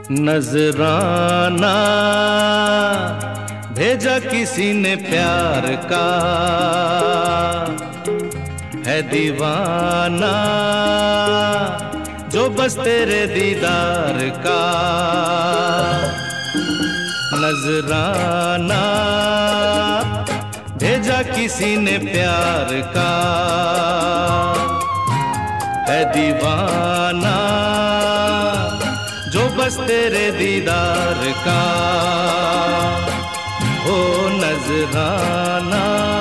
नजराना भेजा किसी ने प्यार का, है दीवाना जो बस तेरे दीदार का। नजराना भेजा किसी ने प्यार का, है दीवाना जो बस तेरे दीदार का। हो नजराना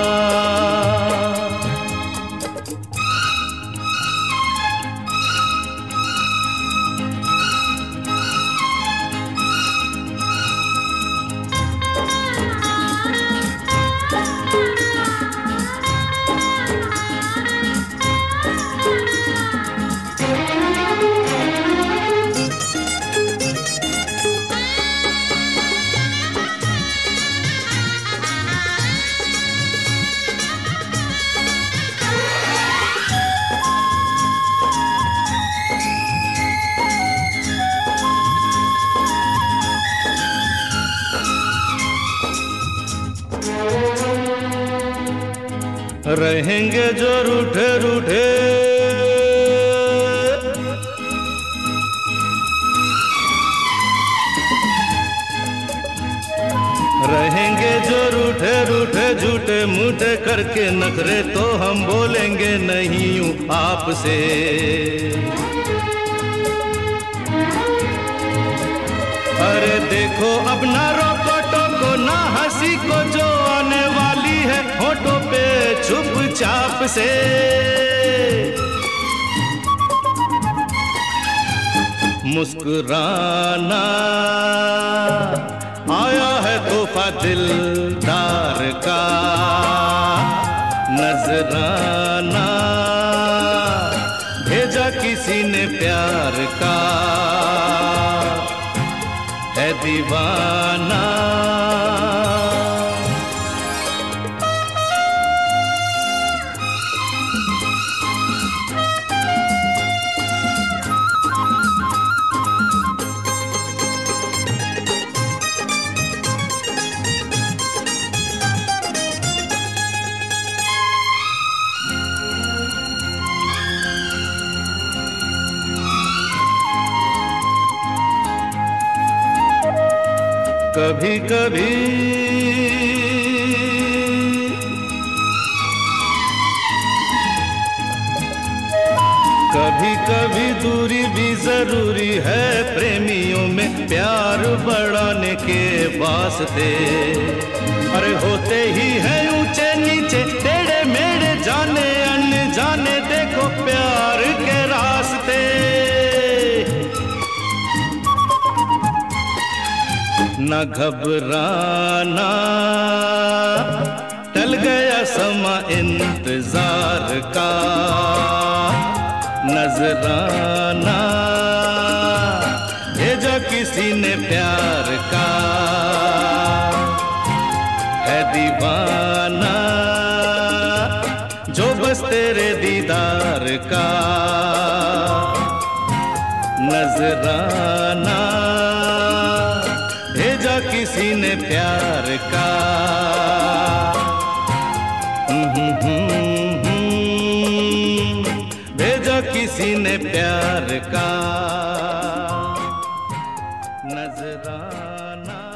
रहेंगे जो रूठे रूठे, रहेंगे जो रूठे रूठे झूठे मूठे करके नखरे, तो हम बोलेंगे नहीं यूं आपसे। अरे देखो अब ना रोको टोको ना हंसी को, जो आने वाली है होठों पे चुपचाप से। मुस्कुराना आया है तोहफा दिलदार का। नजराना भेजा किसी ने प्यार का, है दीवाना कभी कभी कभी कभी दूरी भी जरूरी है प्रेमियों में, प्यार बढ़ाने के वास्ते। अरे होते ही है ऊंचे नीचे टेढ़े मेढ़े जाने अनजाने, देखो प्यार के रास्ते। न घबराना टल गया समा इंतजार का। नजराना भेजा किसी ने प्यार का, है दीवाना जो बस तेरे दीदार का। नजराना भेजा किसी ने प्यार का। भेजा किसी ने प्यार का। नजराना